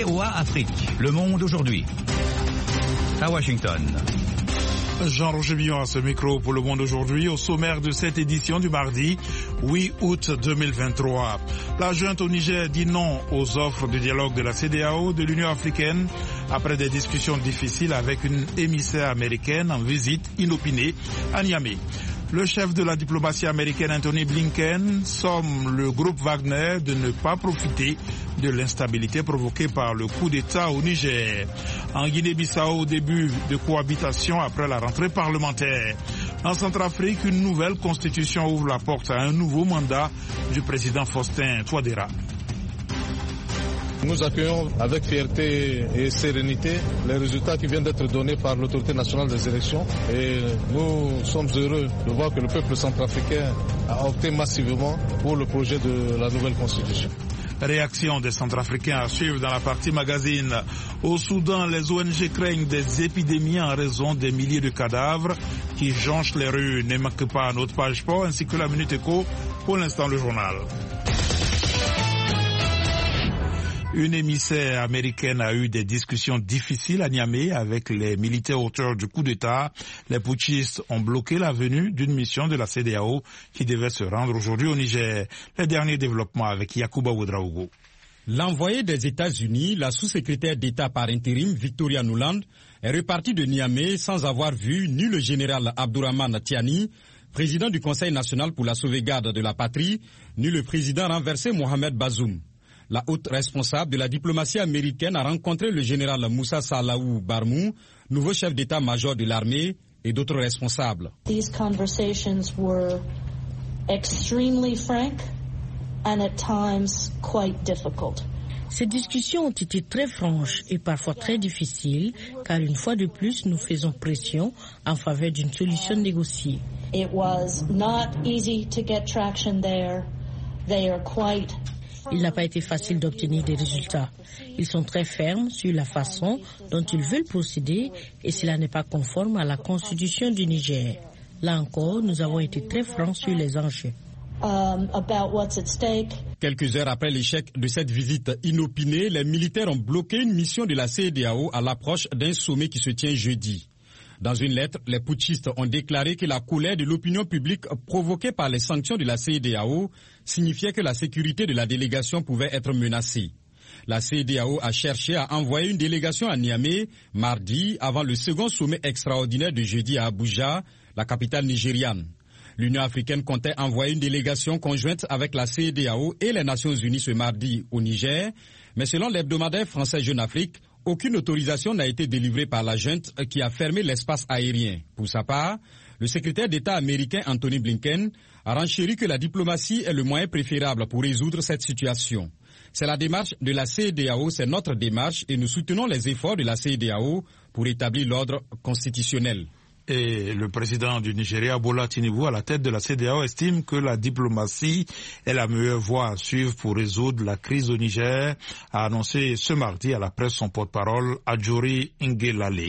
VOA Afrique, Le Monde aujourd'hui. À Washington. Jean-Roger Billon à ce micro pour Le Monde aujourd'hui, au sommaire de cette édition du mardi 8 août 2023. La junte au Niger dit non aux offres de dialogue de la CEDEAO, de l'Union africaine, après des discussions difficiles avec une émissaire américaine en visite inopinée à Niamey. Le chef de la diplomatie américaine Anthony Blinken somme le groupe Wagner de ne pas profiter de l'instabilité provoquée par le coup d'État au Niger. En Guinée-Bissau, début de cohabitation après la rentrée parlementaire. En Centrafrique, une nouvelle constitution ouvre la porte à un nouveau mandat du président Faustin Touadéra. Nous accueillons avec fierté et sérénité les résultats qui viennent d'être donnés par l'autorité nationale des élections et nous sommes heureux de voir que le peuple centrafricain a opté massivement pour le projet de la nouvelle constitution. Réaction des Centrafricains à suivre dans la partie magazine. Au Soudan, les ONG craignent des épidémies en raison des milliers de cadavres qui jonchent les rues. Ne manque pas notre page sport ainsi que la Minute Éco. Pour l'instant, le journal. Une émissaire américaine a eu des discussions difficiles à Niamey avec les militaires auteurs du coup d'État. Les putschistes ont bloqué la venue d'une mission de la CEDEAO qui devait se rendre aujourd'hui au Niger. Les derniers développements avec Yacouba Ouedraogo. L'envoyé des États-Unis, la sous-secrétaire d'État par intérim Victoria Nuland, est repartie de Niamey sans avoir vu ni le général Abdourahmane Tiani, président du Conseil national pour la sauvegarde de la patrie, ni le président renversé Mohamed Bazoum. La haute responsable de la diplomatie américaine a rencontré le général Moussa Salaou Barmou, nouveau chef d'état-major de l'armée, et d'autres responsables. These conversations were extremely frank and at times quite difficult. Ces discussions ont été très franches et parfois très difficiles, car une fois de plus, nous faisons pression en faveur d'une solution négociée. It was not easy to get traction there. They are quite... Il n'a pas été facile d'obtenir des résultats. Ils sont très fermes sur la façon dont ils veulent procéder et cela n'est pas conforme à la constitution du Niger. Là encore, nous avons été très francs sur les enjeux. About what's at stake. Quelques heures après l'échec de cette visite inopinée, les militaires ont bloqué une mission de la CEDEAO à l'approche d'un sommet qui se tient jeudi. Dans une lettre, les putschistes ont déclaré que la colère de l'opinion publique provoquée par les sanctions de la CEDEAO signifiait que la sécurité de la délégation pouvait être menacée. La CEDEAO a cherché à envoyer une délégation à Niamey mardi avant le second sommet extraordinaire de jeudi à Abuja, la capitale nigériane. L'Union africaine comptait envoyer une délégation conjointe avec la CEDEAO et les Nations unies ce mardi au Niger, mais selon l'hebdomadaire français Jeune Afrique, aucune autorisation n'a été délivrée par la junte qui a fermé l'espace aérien. Pour sa part, le secrétaire d'État américain Anthony Blinken a renchéri que la diplomatie est le moyen préférable pour résoudre cette situation. C'est la démarche de la CEDEAO, c'est notre démarche et nous soutenons les efforts de la CEDEAO pour établir l'ordre constitutionnel. Et le président du Nigeria, Bola Tinubu, à la tête de la CEDEAO, estime que la diplomatie est la meilleure voie à suivre pour résoudre la crise au Niger, a annoncé ce mardi à la presse son porte-parole, Adjouri Ngelale.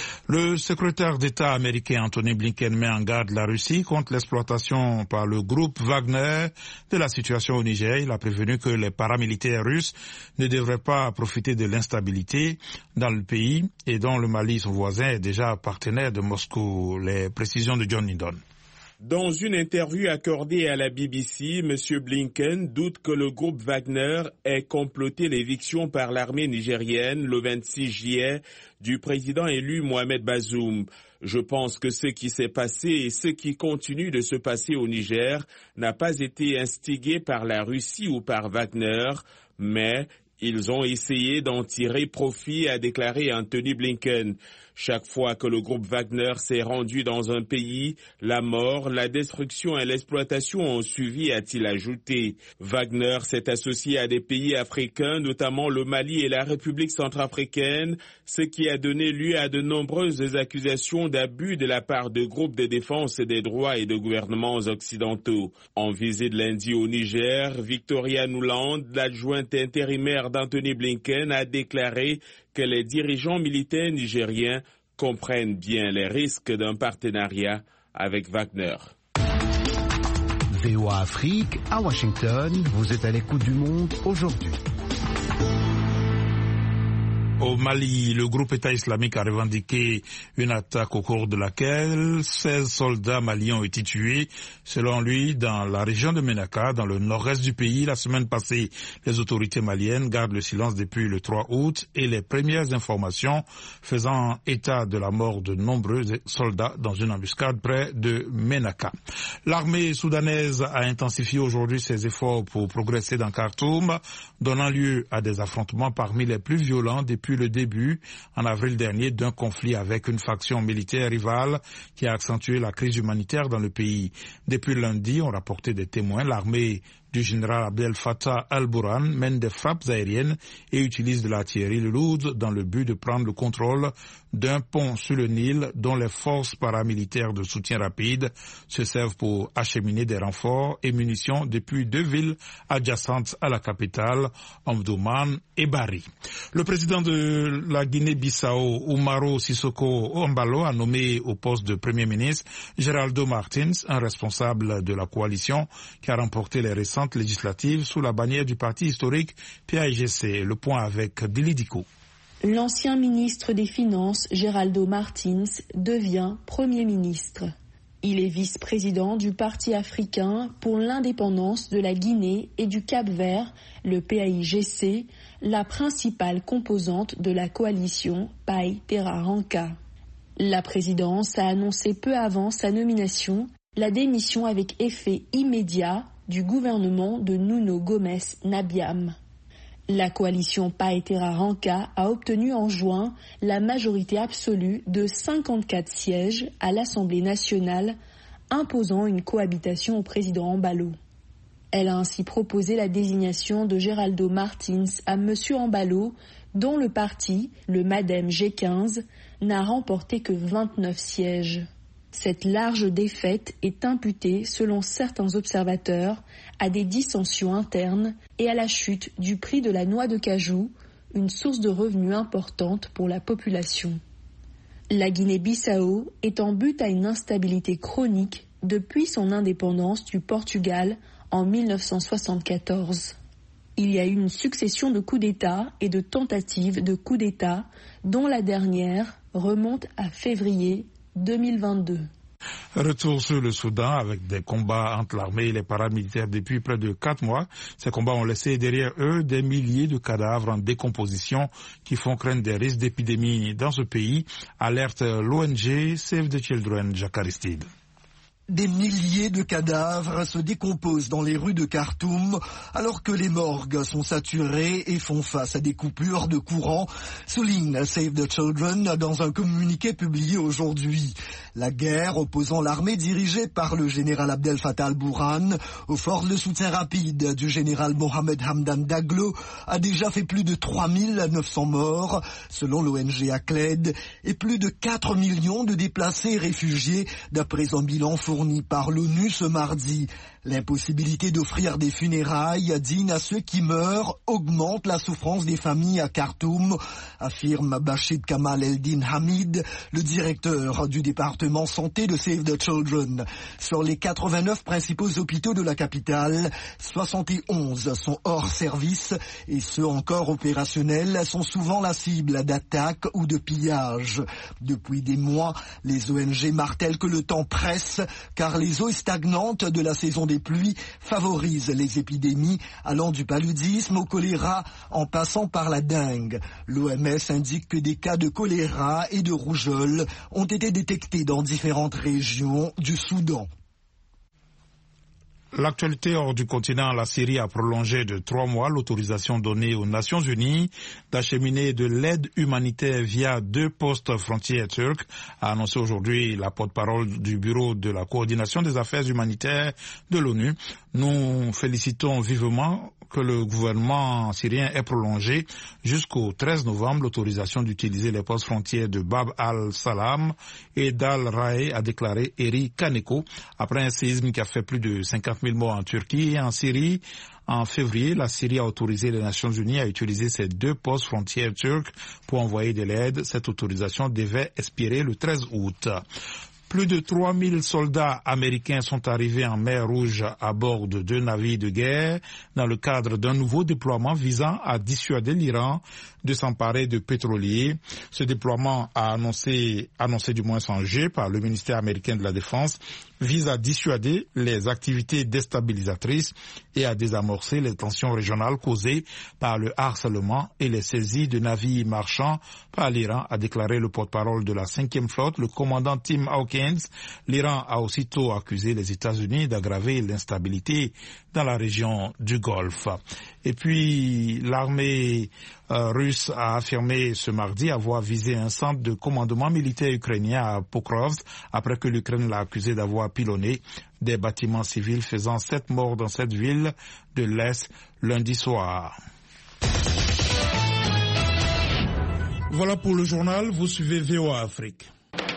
Le secrétaire d'État américain Anthony Blinken met en garde la Russie contre l'exploitation par le groupe Wagner de la situation au Niger. Il a prévenu que les paramilitaires russes ne devraient pas profiter de l'instabilité dans le pays et dont le Mali, son voisin, est déjà partenaire de Moscou. Les précisions de John Lydon. Dans une interview accordée à la BBC, M. Blinken doute que le groupe Wagner ait comploté l'éviction par l'armée nigérienne le 26 juillet du président élu Mohamed Bazoum. Je pense que ce qui s'est passé et ce qui continue de se passer au Niger n'a pas été instigé par la Russie ou par Wagner, mais ils ont essayé d'en tirer profit, a déclaré Anthony Blinken. Chaque fois que le groupe Wagner s'est rendu dans un pays, la mort, la destruction et l'exploitation ont suivi, a-t-il ajouté. Wagner s'est associé à des pays africains, notamment le Mali et la République centrafricaine, ce qui a donné lieu à de nombreuses accusations d'abus de la part de groupes de défense des droits et de gouvernements occidentaux. En visite lundi au Niger, Victoria Nuland, l'adjointe intérimaire d'Anthony Blinken, a déclaré que les dirigeants militaires nigériens comprennent bien les risques d'un partenariat avec Wagner. VOA Afrique, à Washington, vous êtes à l'écoute du monde aujourd'hui. Au Mali, le groupe État islamique a revendiqué une attaque au cours de laquelle 16 soldats maliens ont été tués, selon lui, dans la région de Ménaka, dans le nord-est du pays. La semaine passée, les autorités maliennes gardent le silence depuis le 3 août et les premières informations faisant état de la mort de nombreux soldats dans une embuscade près de Ménaka. L'armée soudanaise a intensifié aujourd'hui ses efforts pour progresser dans Khartoum, donnant lieu à des affrontements parmi les plus violents depuis le début, en avril dernier, d'un conflit avec une faction militaire rivale qui a accentué la crise humanitaire dans le pays. Depuis lundi, ont rapporté des témoins, l'armée du général Abdel Fattah al-Burhan mène des frappes aériennes et utilise de l'artillerie lourde dans le but de prendre le contrôle d'un pont sur le Nil dont les forces paramilitaires de soutien rapide se servent pour acheminer des renforts et munitions depuis 2 villes adjacentes à la capitale, Omdurman et Bari. Le président de la Guinée-Bissau, Umaro Sissoko Embalo, a nommé au poste de Premier ministre Geraldo Martins, un responsable de la coalition qui a remporté les récentes législatives sous la bannière du parti historique PAIGC. Le point avec Billy Diko. L'ancien ministre des Finances, Geraldo Martins, devient Premier ministre. Il est vice-président du Parti africain pour l'indépendance de la Guinée et du Cap-Vert, le PAIGC, la principale composante de la coalition PAI Terra Ranca. La présidence a annoncé peu avant sa nomination la démission avec effet immédiat du gouvernement de Nuno Gomes Nabiam. La coalition PAI Terra Ranca a obtenu en juin la majorité absolue de 54 sièges à l'Assemblée nationale, imposant une cohabitation au président Embalo. Elle a ainsi proposé la désignation de Geraldo Martins à M. Embalo, dont le parti, le MADEM G15, n'a remporté que 29 sièges. Cette large défaite est imputée, selon certains observateurs, à des dissensions internes et à la chute du prix de la noix de cajou, une source de revenus importante pour la population. La Guinée-Bissau est en butte à une instabilité chronique depuis son indépendance du Portugal en 1974. Il y a eu une succession de coups d'État et de tentatives de coups d'État, dont la dernière remonte à février 2022. Retour sur le Soudan avec des combats entre l'armée et les paramilitaires depuis près de 4 mois. Ces combats ont laissé derrière eux des milliers de cadavres en décomposition qui font craindre des risques d'épidémie dans ce pays, alerte l'ONG Save the Children, Jacques Aristide. Des milliers de cadavres se décomposent dans les rues de Khartoum alors que les morgues sont saturées et font face à des coupures de courant, souligne Save the Children dans un communiqué publié aujourd'hui. La guerre opposant l'armée dirigée par le général Abdel Fattah al-Burhan aux forces de soutien rapide du général Mohamed Hamdan Daglo a déjà fait plus de 3900 morts, selon l'ONG ACLED, et plus de 4 millions de déplacés et réfugiés, d'après un bilan fourni par l'ONU ce mardi. L'impossibilité d'offrir des funérailles dignes à ceux qui meurent augmente la souffrance des familles à Khartoum, affirme Bachid Kamal Eldin Hamid, le directeur du département santé de Save the Children. Sur les 89 principaux hôpitaux de la capitale, 71 sont hors service et ceux encore opérationnels sont souvent la cible d'attaques ou de pillages. Depuis des mois, les ONG martèlent que le temps presse car les eaux stagnantes de la saison des pluies favorisent les épidémies allant du paludisme au choléra en passant par la dengue. L'OMS indique que des cas de choléra et de rougeole ont été détectés dans différentes régions du Soudan. L'actualité hors du continent, la Syrie a prolongé de 3 mois l'autorisation donnée aux Nations Unies d'acheminer de l'aide humanitaire via 2 postes frontières turcs, a annoncé aujourd'hui la porte-parole du Bureau de la coordination des affaires humanitaires de l'ONU. Nous félicitons vivement que le gouvernement syrien ait prolongé jusqu'au 13 novembre l'autorisation d'utiliser les postes frontières de Bab al-Salam et d'Al-Rae, a déclaré Eri Kaneko, après un séisme qui a fait plus de 50 000 morts en Turquie et en Syrie. En février, la Syrie a autorisé les Nations Unies à utiliser ces 2 postes frontières turcs pour envoyer de l'aide. Cette autorisation devait expirer le 13 août. Plus de 3000 soldats américains sont arrivés en mer Rouge à bord de 2 navires de guerre dans le cadre d'un nouveau déploiement visant à dissuader l'Iran de s'emparer de pétroliers. Ce déploiement a annoncé du moins en juillet par le ministère américain de la Défense, vise à dissuader les activités déstabilisatrices et à désamorcer les tensions régionales causées par le harcèlement et les saisies de navires marchands par l'Iran, a déclaré le porte-parole de la 5e flotte, le commandant Tim Hawkins. L'Iran a aussitôt accusé les États-Unis d'aggraver l'instabilité dans la région du Golfe. Et puis, l'armée russe a affirmé ce mardi avoir visé un centre de commandement militaire ukrainien à Pokrovsk après que l'Ukraine l'a accusé d'avoir pilonné des bâtiments civils, faisant 7 morts dans cette ville de l'Est lundi soir. Voilà pour le journal, vous suivez VOA Afrique.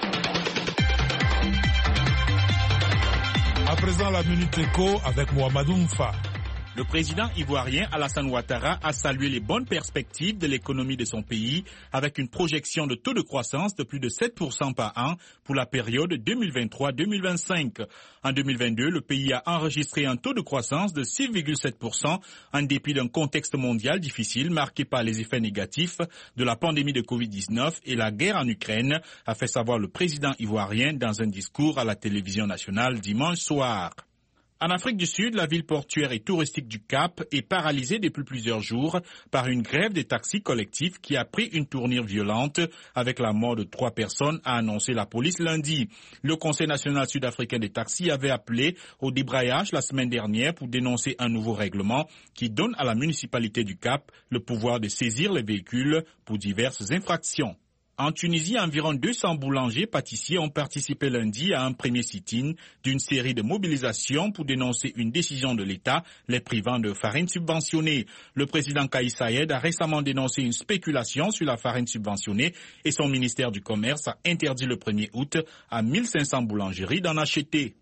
À présent, la Minute Éco avec Mohamedou Mfa. Le président ivoirien Alassane Ouattara a salué les bonnes perspectives de l'économie de son pays avec une projection de taux de croissance de plus de 7% par an pour la période 2023-2025. En 2022, le pays a enregistré un taux de croissance de 6,7% en dépit d'un contexte mondial difficile marqué par les effets négatifs de la pandémie de Covid-19 et la guerre en Ukraine, a fait savoir le président ivoirien dans un discours à la télévision nationale dimanche soir. En Afrique du Sud, la ville portuaire et touristique du Cap est paralysée depuis plusieurs jours par une grève des taxis collectifs qui a pris une tournure violente avec la mort de 3 personnes, a annoncé la police lundi. Le Conseil national sud-africain des taxis avait appelé au débrayage la semaine dernière pour dénoncer un nouveau règlement qui donne à la municipalité du Cap le pouvoir de saisir les véhicules pour diverses infractions. En Tunisie, environ 200 boulangers-pâtissiers ont participé lundi à un premier sit-in d'une série de mobilisations pour dénoncer une décision de l'État les privant de farine subventionnée. Le président Kais Saied a récemment dénoncé une spéculation sur la farine subventionnée et son ministère du Commerce a interdit le 1er août à 1500 boulangeries d'en acheter.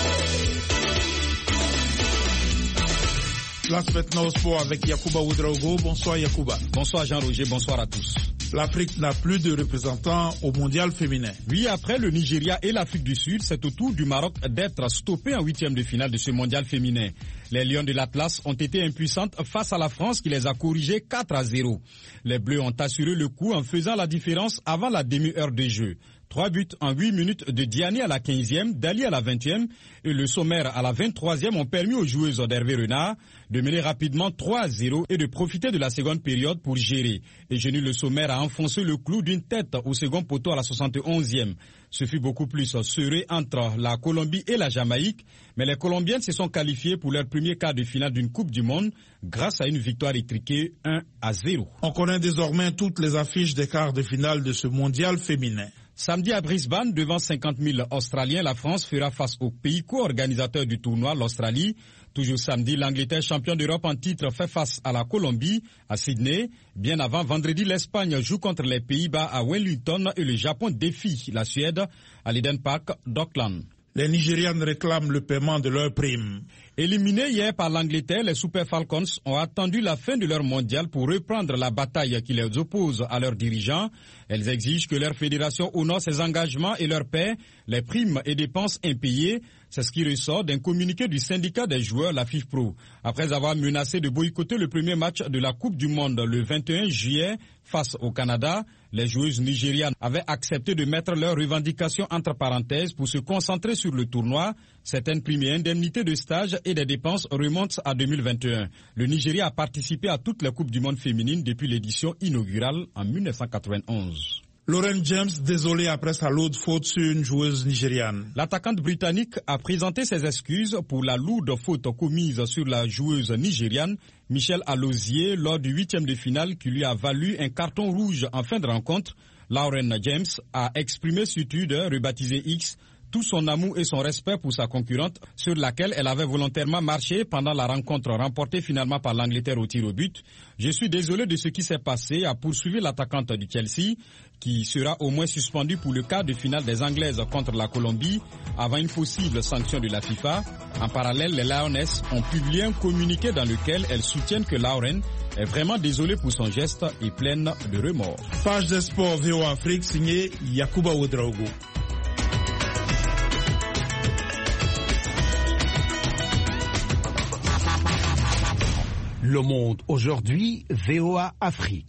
Place maintenant au sport avec Yacouba Ouedraogo. Bonsoir Yacouba. Bonsoir Jean-Roger, bonsoir à tous. L'Afrique n'a plus de représentants au mondial féminin. Oui, après le Nigeria et l'Afrique du Sud, c'est au tour du Maroc d'être stoppé en 8e de finale de ce mondial féminin. Les Lions de l'Atlas ont été impuissantes face à la France qui les a corrigées 4-0. Les Bleus ont assuré le coup en faisant la différence avant la demi-heure de jeu. 3 buts en 8 minutes de Diani à la 15e, Dali à la 20e et le sommaire à la 23e ont permis aux joueuses d'Hervé Renard de mener rapidement 3-0 et de profiter de la seconde période pour gérer. Et Genu le sommaire a enfoncé le clou d'une tête au second poteau à la 71e. Ce fut beaucoup plus serré entre la Colombie et la Jamaïque, mais les Colombiennes se sont qualifiées pour leur premier quart de finale d'une Coupe du Monde grâce à une victoire étriquée 1-0. On connaît désormais toutes les affiches des quarts de finale de ce mondial féminin. Samedi à Brisbane, devant 50 000 Australiens, la France fera face au pays co-organisateur du tournoi, l'Australie. Toujours samedi, l'Angleterre, champion d'Europe en titre, fait face à la Colombie, à Sydney. Bien avant, vendredi, l'Espagne joue contre les Pays-Bas à Wellington et le Japon défie la Suède à l'Eden Park d'Auckland. Les Nigérianes réclament le paiement de leurs primes. Éliminés hier par l'Angleterre, les Super Falcons ont attendu la fin de leur mondial pour reprendre la bataille qui les oppose à leurs dirigeants. Elles exigent que leur fédération honore ses engagements et leur paie les primes et dépenses impayées. C'est ce qui ressort d'un communiqué du syndicat des joueurs, la FIFPro. Après avoir menacé de boycotter le premier match de la Coupe du Monde le 21 juillet face au Canada, les joueuses nigérianes avaient accepté de mettre leurs revendications entre parenthèses pour se concentrer sur le tournoi. Certaines primes et indemnités de stage et des dépenses remontent à 2021. Le Nigeria a participé à toutes les Coupes du Monde féminines depuis l'édition inaugurale en 1991. Lauren James, désolée après sa lourde faute sur une joueuse nigériane. L'attaquante britannique a présenté ses excuses pour la lourde faute commise sur la joueuse nigériane Michelle Alozie lors du 8e de finale qui lui a valu un carton rouge en fin de rencontre. Lauren James a exprimé sur Twitter, rebaptisé X, tout son amour et son respect pour sa concurrente sur laquelle elle avait volontairement marché pendant la rencontre remportée finalement par l'Angleterre au tir au but. Je suis désolé de ce qui s'est passé, a poursuivi l'attaquante du Chelsea qui sera au moins suspendue pour le quart de finale des Anglaises contre la Colombie avant une possible sanction de la FIFA. En parallèle, les Lionesses ont publié un communiqué dans lequel elles soutiennent que Lauren est vraiment désolée pour son geste et pleine de remords. Page des sports VOA Afrique signée Yacouba Ouedraogo. Le Monde aujourd'hui, VOA Afrique.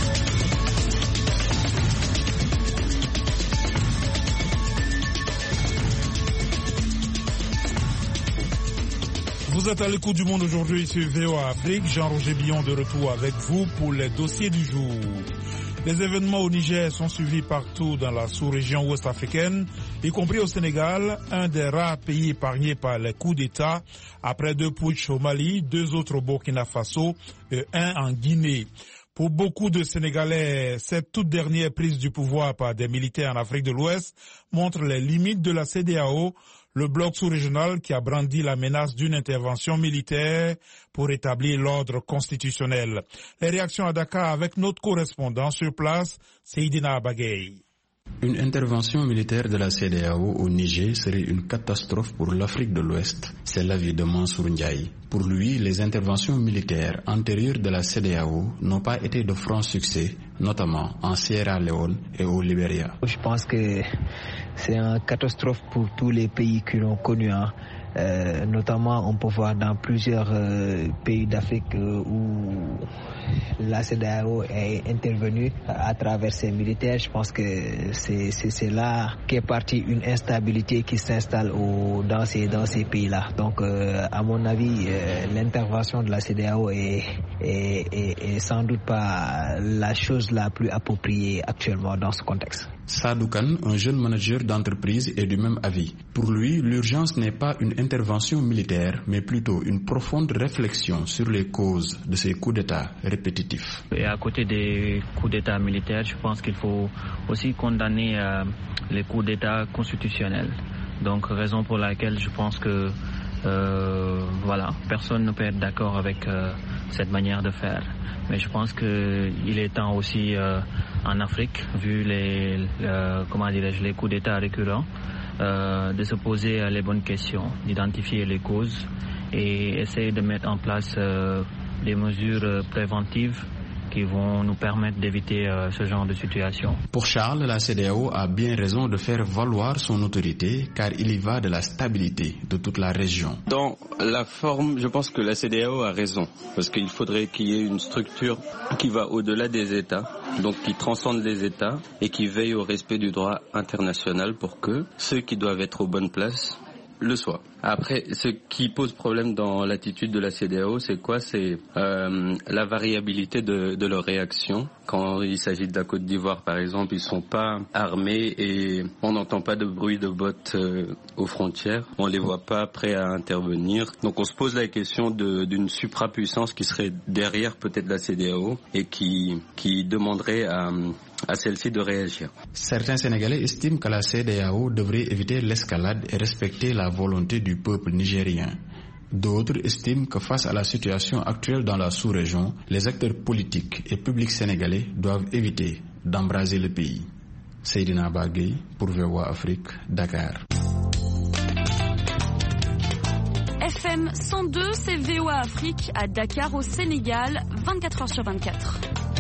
Vous êtes à l'écoute du Monde aujourd'hui sur VOA Afrique. Jean-Roger Billon de retour avec vous pour les dossiers du jour. Les événements au Niger sont suivis partout dans la sous-région ouest africaine, y compris au Sénégal, un des rares pays épargnés par les coups d'État, après 2 putschs au Mali, 2 autres au Burkina Faso et 1 en Guinée. Pour beaucoup de Sénégalais, cette toute dernière prise du pouvoir par des militaires en Afrique de l'Ouest montre les limites de la CEDEAO, le bloc sous-régional qui a brandi la menace d'une intervention militaire pour établir l'ordre constitutionnel. Les réactions à Dakar avec notre correspondant sur place, Seydina Abagay. Une intervention militaire de la CEDEAO au Niger serait une catastrophe pour l'Afrique de l'Ouest. C'est l'avis de Mansour Ndiaye. Pour lui, les interventions militaires antérieures de la CEDEAO n'ont pas été de franc succès, notamment en Sierra Leone et au Libéria. Je pense que c'est une catastrophe pour tous les pays qui l'ont connu. Notamment, on peut voir dans plusieurs pays d'Afrique où la CEDEAO est intervenue à travers ses militaires. Je pense que c'est là qu'est partie une instabilité qui s'installe dans ces pays-là. Donc, à mon avis, l'intervention de la CEDEAO est sans doute pas la chose la plus appropriée actuellement dans ce contexte. Sadou Kane, un jeune manager d'entreprise, est du même avis. Pour lui, l'urgence n'est pas une intervention militaire, mais plutôt une profonde réflexion sur les causes de ces coups d'État répétitifs. Et à côté des coups d'État militaires, je pense qu'il faut aussi condamner les coups d'État constitutionnels. Donc, raison pour laquelle je pense que personne ne peut être d'accord avec cette manière de faire. Mais je pense qu'il est temps aussi en Afrique, vu les coups d'État récurrents, de se poser les bonnes questions, d'identifier les causes et essayer de mettre en place des mesures préventives qui vont nous permettre d'éviter ce genre de situation. Pour Charles, la CEDEAO a bien raison de faire valoir son autorité car il y va de la stabilité de toute la région. Dans la forme, je pense que la CEDEAO a raison parce qu'il faudrait qu'il y ait une structure qui va au-delà des États, donc qui transcende les États et qui veille au respect du droit international pour que ceux qui doivent être aux bonnes places le soient. Après, ce qui pose problème dans l'attitude de la CEDEAO, c'est quoi? C'est la variabilité de leur réaction. Quand il s'agit de la Côte d'Ivoire, par exemple, ils sont pas armés et on n'entend pas de bruit de bottes aux frontières. On les voit pas prêts à intervenir. Donc on se pose la question d'une suprapuissance qui serait derrière peut-être la CEDEAO et qui demanderait à celle-ci de réagir. Certains Sénégalais estiment que la CEDEAO devrait éviter l'escalade et respecter la volonté du peuple nigérien. D'autres estiment que face à la situation actuelle dans la sous-région, les acteurs politiques et publics sénégalais doivent éviter d'embraser le pays. Seydina Bagay pour VOA Afrique, Dakar. FM 102, c'est VOA Afrique à Dakar au Sénégal, 24h/24.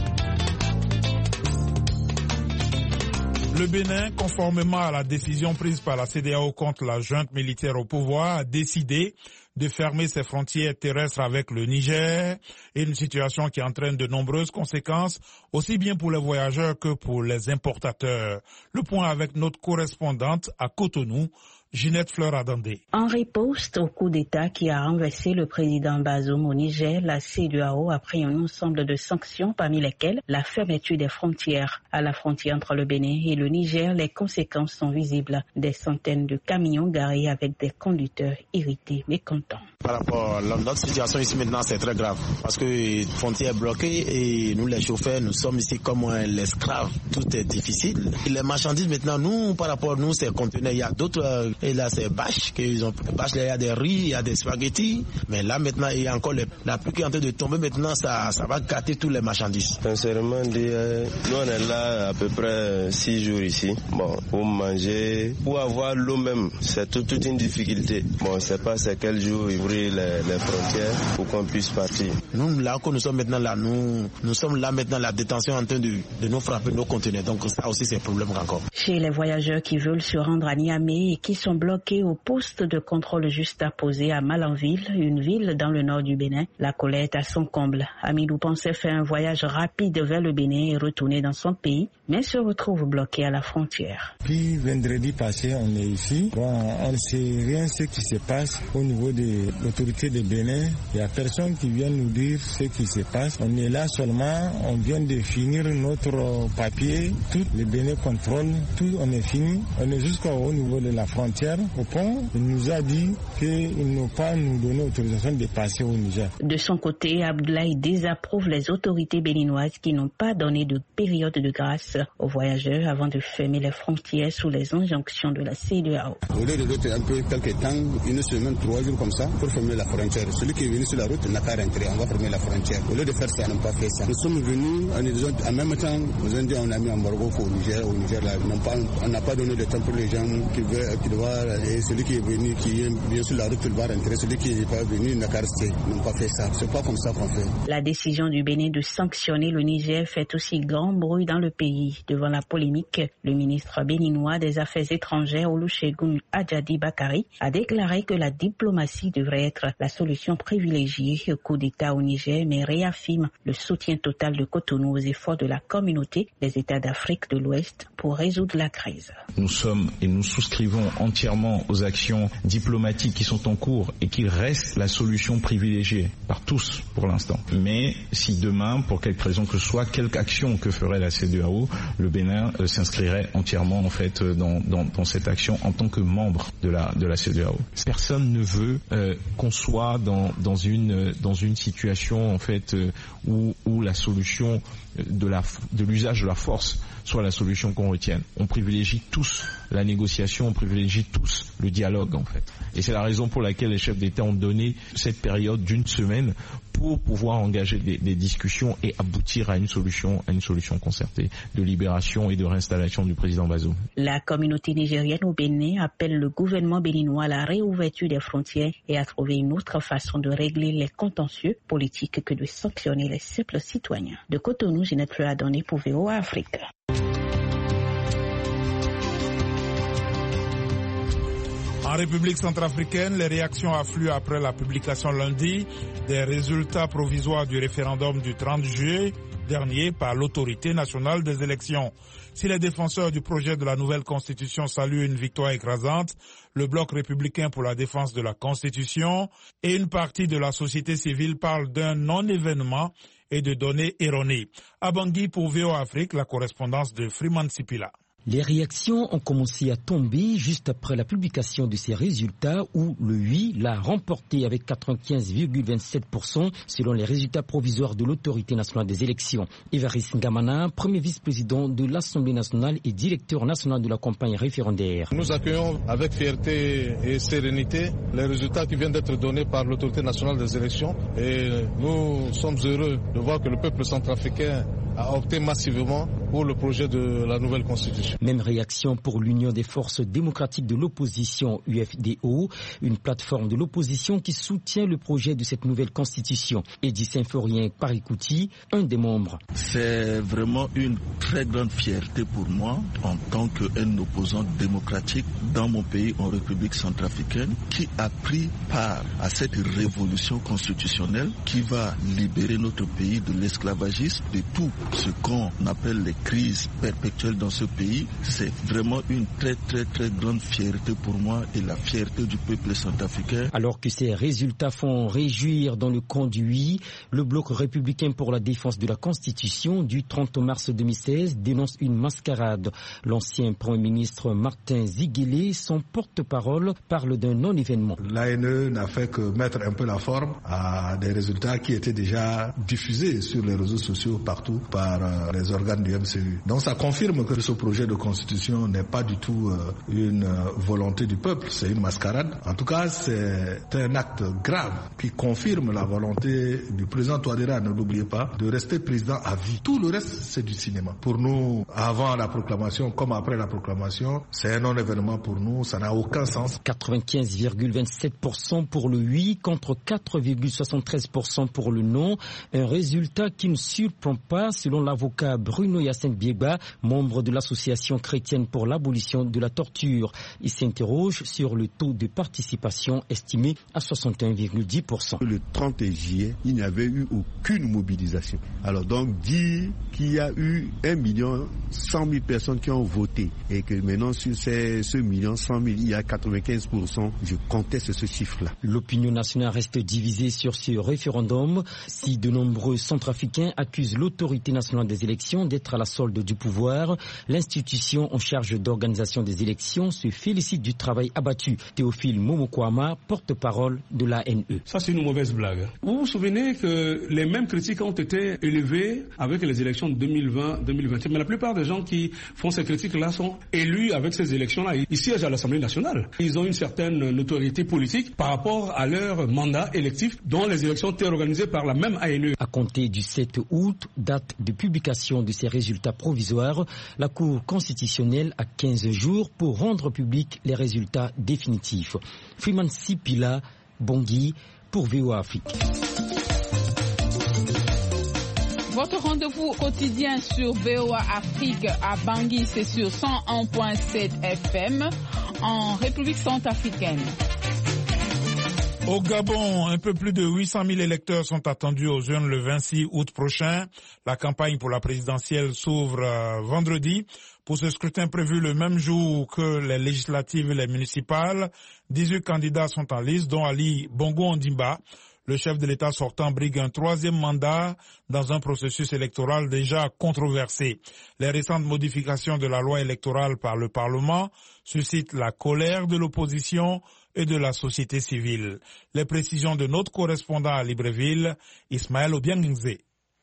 Le Bénin, conformément à la décision prise par la CEDEAO contre la junte militaire au pouvoir, a décidé de fermer ses frontières terrestres avec le Niger, et une situation qui entraîne de nombreuses conséquences, aussi bien pour les voyageurs que pour les importateurs. Le point avec notre correspondante à Cotonou, Ginette Fleur-Adandé. En riposte au coup d'État qui a renversé le président Bazoum au Niger, la CEDEAO a pris un ensemble de sanctions parmi lesquelles la fermeture des frontières. À la frontière entre le Bénin et le Niger, les conséquences sont visibles. Des centaines de camions garés avec des conducteurs irrités, mécontents. Par rapport à notre situation ici maintenant, c'est très grave parce que les frontières bloquées et nous les chauffeurs, nous sommes ici comme l'esclave. Tout est difficile. Les marchandises maintenant, nous, par rapport à nous, c'est conteneurs. Il y a d'autres, et là c'est bâches, qu'ils ont bâches, il y a des riz, il y a des spaghettis. Mais là maintenant, il y a encore la pluie qui est en train de tomber maintenant, ça va gâter tous les marchandises. Sincèrement, nous on est là à peu près 6 jours ici. Bon, pour manger, pour avoir l'eau même, c'est toute une difficulté. Bon, c'est pas c'est quel jour ils ouvrir les frontières pour qu'on puisse partir. Nous, là où nous sommes maintenant là, nous sommes là maintenant, la détention en train de nous frapper nos conteneurs. Donc ça aussi c'est un problème encore. Chez les voyageurs qui veulent se rendre à Niamey et qui sont sont bloqués au poste de contrôle juxtaposé à Malanville, une ville dans le nord du Bénin. La colère est à son comble. Amidou pensait faire un voyage rapide vers le Bénin et retourner dans son pays, mais se retrouve bloqué à la frontière. Puis vendredi passé, on est ici. On ne sait rien ce qui se passe au niveau de l'autorité de Bénin. Il n'y a personne qui vient nous dire ce qui se passe. On est là seulement, on vient de finir notre papier. Tout le Bénin contrôle, tout on est fini. On est jusqu'au niveau de la frontière. Au pont, il nous a dit qu'ils n'ont pas nous donné autorisation de passer au Niger. De son côté, Abdoulaye désapprouve les autorités béninoises qui n'ont pas donné de période de grâce aux voyageurs avant de fermer les frontières sous les injonctions de la CEDEAO. Au lieu de rester un peu quelques temps, une semaine, 3 jours comme ça, pour fermer la frontière. Celui qui est venu sur la route n'a qu'à rentrer, on va fermer la frontière. Au lieu de faire ça, on n'a pas fait ça. Nous sommes venus, en même temps, aux Indiens, on a mis embargo au Niger là, on n'a pas donné de temps pour les gens qui doivent, et celui qui est venu, qui est bien sur la route, il va rentrer, celui qui n'est pas venu n'a qu'à rester. Ils n'ont pas fait ça. C'est pas comme ça qu'on fait. La décision du Bénin de sanctionner le Niger fait aussi grand bruit dans le pays. Devant la polémique, le ministre béninois des Affaires étrangères, Olusegun Adjadi Bakari, a déclaré que la diplomatie devrait être la solution privilégiée au coup d'État au Niger, mais réaffirme le soutien total de Cotonou aux efforts de la communauté des États d'Afrique de l'Ouest pour résoudre la crise. Nous sommes et nous souscrivons entièrement aux actions diplomatiques qui sont en cours et qui restent la solution privilégiée par tous pour l'instant. Mais si demain, pour quelque raison que ce soit, quelque action que ferait la CEDEAO, le Bénin s'inscrirait entièrement en fait dans cette action en tant que membre de la CEDEAO. Personne ne veut qu'on soit dans une situation en fait où la solution de l'usage de la force soit la solution qu'on retienne. On privilégie tous la négociation, on privilégie tous le dialogue en fait. Et c'est la raison pour laquelle les chefs d'État ont donné cette période d'une semaine pour pouvoir engager des discussions et aboutir à une solution concertée de libération et de réinstallation du président Bazoum. La communauté nigérienne au Bénin appelle le gouvernement béninois à la réouverture des frontières et à trouver une autre façon de régler les contentieux politiques que de sanctionner les simples citoyens. De Cotonou, Ginette Fleur a donné pour VOA Afrique. En République centrafricaine, les réactions affluent après la publication lundi des résultats provisoires du référendum du 30 juillet dernier par l'autorité nationale des élections. Si les défenseurs du projet de la nouvelle constitution saluent une victoire écrasante, le bloc républicain pour la défense de la constitution et une partie de la société civile parlent d'un non-événement et de données erronées. À Bangui pour VOA Afrique, la correspondance de Freeman Sipila. Les réactions ont commencé à tomber juste après la publication de ces résultats où le oui l'a remporté avec 95,27% selon les résultats provisoires de l'autorité nationale des élections. Évariste Ngamana, premier vice-président de l'Assemblée nationale et directeur national de la campagne référendaire. Nous accueillons avec fierté et sérénité les résultats qui viennent d'être donnés par l'autorité nationale des élections et nous sommes heureux de voir que le peuple centrafricain a opté massivement pour le projet de la nouvelle constitution. Même réaction pour l'Union des forces démocratiques de l'opposition, UFDO, une plateforme de l'opposition qui soutient le projet de cette nouvelle constitution. Eddy Symphorien Parikouti, un des membres. C'est vraiment une très grande fierté pour moi en tant qu'un opposant démocratique dans mon pays, en République centrafricaine, qui a pris part à cette révolution constitutionnelle qui va libérer notre pays de l'esclavagisme, de tout ce qu'on appelle les crises perpétuelles dans ce pays. C'est vraiment une très très très grande fierté pour moi et la fierté du peuple centrafricain. Alors que ces résultats font réjouir dans le camp du oui, le bloc républicain pour la défense de la Constitution du 30 mars 2016 dénonce une mascarade. L'ancien Premier ministre Martin Ziguélé, son porte-parole, parle d'un non-événement. L'ANE n'a fait que mettre un peu la forme à des résultats qui étaient déjà diffusés sur les réseaux sociaux partout par les organes du MCU. Donc ça confirme que ce projet de constitution n'est pas du tout une volonté du peuple, c'est une mascarade. En tout cas, c'est un acte grave qui confirme la volonté du président Touadéra, ne l'oubliez pas, de rester président à vie. Tout le reste, c'est du cinéma. Pour nous, avant la proclamation comme après la proclamation, c'est un non-événement pour nous, ça n'a aucun sens. 95,27% pour le oui contre 4,73% pour le non. Un résultat qui ne surprend pas selon l'avocat Bruno Yacine Biegba, membre de l'association chrétienne pour l'abolition de la torture. Il s'interroge sur le taux de participation estimé à 61,10%. Le 30 juillet, il n'y avait eu aucune mobilisation. Alors donc dire qu'il y a eu 1 100 000 personnes qui ont voté et que maintenant sur ce 1 100 000, il y a 95%, je conteste ce chiffre-là. L'opinion nationale reste divisée sur ce référendum. Si de nombreux centrafricains accusent l'autorité nationale des élections d'être à la solde du pouvoir, l'institution en charge d'organisation des élections se félicite du travail abattu. Théophile Momokwama, porte-parole de l'ANE. Ça, c'est une mauvaise blague. Vous vous souvenez que les mêmes critiques ont été élevées avec les élections de 2020-2021. Mais la plupart des gens qui font ces critiques-là sont élus avec ces élections-là. Ils siègent à l'Assemblée nationale. Ils ont une certaine notoriété politique par rapport à leur mandat électif, dont les élections étaient organisées par la même ANE. À compter du 7 août, date de publication de ces résultats provisoires, la Cour constitutionnelle a 15 jours pour rendre public les résultats définitifs. Freeman Sipila, Bangui, pour VOA Afrique. Votre rendez-vous quotidien sur VOA Afrique à Bangui, c'est sur 101.7 FM en République centrafricaine. Au Gabon, un peu plus de 800 000 électeurs sont attendus aux urnes le 26 août prochain. La campagne pour la présidentielle s'ouvre vendredi. Pour ce scrutin prévu le même jour que les législatives et les municipales, 18 candidats sont en liste, dont Ali Bongo Ondimba. Le chef de l'État sortant brigue un 3e mandat dans un processus électoral déjà controversé. Les récentes modifications de la loi électorale par le Parlement suscitent la colère de l'opposition et de la société civile. Les précisions de notre correspondant à Libreville, Ismaël Obiangingze.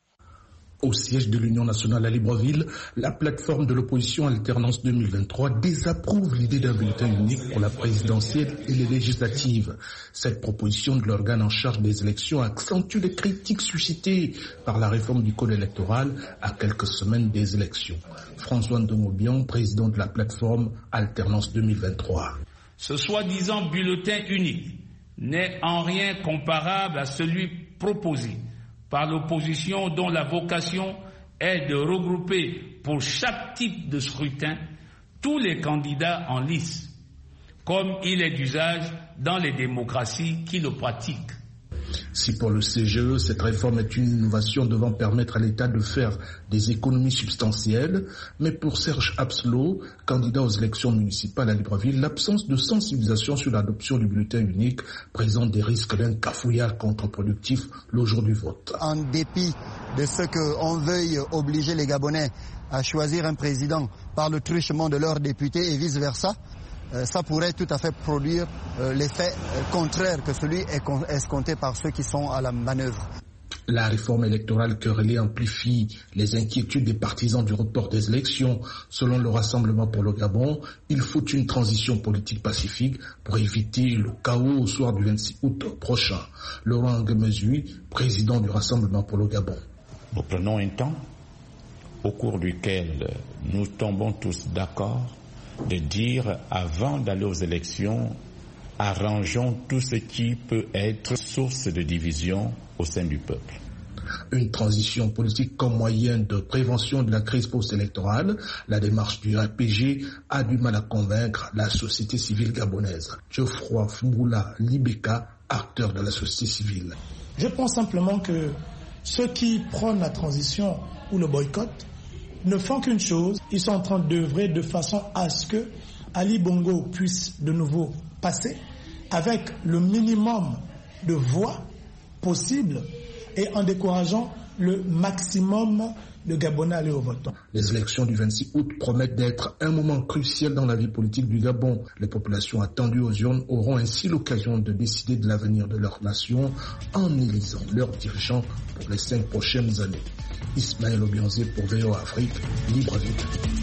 Au siège de l'Union nationale à Libreville, la plateforme de l'opposition Alternance 2023 désapprouve l'idée d'un bulletin unique pour la présidentielle et les législatives. Cette proposition de l'organe en charge des élections accentue les critiques suscitées par la réforme du code électoral à quelques semaines des élections. François Ndomobian, président de la plateforme Alternance 2023. Ce soi-disant bulletin unique n'est en rien comparable à celui proposé par l'opposition dont la vocation est de regrouper pour chaque type de scrutin tous les candidats en lice, comme il est d'usage dans les démocraties qui le pratiquent. Si pour le CGE, cette réforme est une innovation devant permettre à l'État de faire des économies substantielles, mais pour Serge Abslo, candidat aux élections municipales à Libreville, l'absence de sensibilisation sur l'adoption du bulletin unique présente des risques d'un cafouillage contre-productif le jour du vote. En dépit de ce qu'on veuille obliger les Gabonais à choisir un président par le truchement de leurs députés et vice-versa, ça pourrait tout à fait produire l'effet contraire que celui escompté par ceux qui sont à la manœuvre. La réforme électorale querellée amplifie les inquiétudes des partisans du report des élections. Selon le Rassemblement pour le Gabon, il faut une transition politique pacifique pour éviter le chaos au soir du 26 août prochain. Laurent Ngemezui, président du Rassemblement pour le Gabon. Nous prenons un temps au cours duquel nous tombons tous d'accord de dire, avant d'aller aux élections, arrangeons tout ce qui peut être source de division au sein du peuple. Une transition politique comme moyen de prévention de la crise post-électorale, la démarche du RPG a du mal à convaincre la société civile gabonaise. Geoffroy Fumboula Libeka, acteur de la société civile. Je pense simplement que ceux qui prônent la transition ou le boycott ne font qu'une chose, ils sont en train d'œuvrer de façon à ce que Ali Bongo puisse de nouveau passer avec le minimum de voix possible et en décourageant le maximum de Gabonais à aller au vote. Les élections du 26 août promettent d'être un moment crucial dans la vie politique du Gabon. Les populations attendues aux urnes auront ainsi l'occasion de décider de l'avenir de leur nation en élisant leurs dirigeants pour les 5 prochaines années. Ismaël Obianze pour VOA Afrique, Libreville.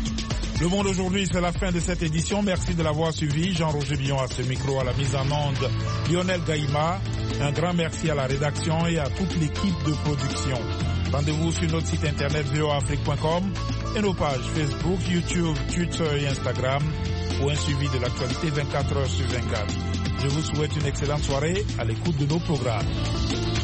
Le Monde aujourd'hui, c'est la fin de cette édition. Merci de l'avoir suivi. Jean-Roger Billon à ce micro, à la mise en onde, Lionel Gaïma. Un grand merci à la rédaction et à toute l'équipe de production. Rendez-vous sur notre site internet voaafrique.com et nos pages Facebook, YouTube, Twitter et Instagram pour un suivi de l'actualité 24 heures sur 24. Je vous souhaite une excellente soirée à l'écoute de nos programmes.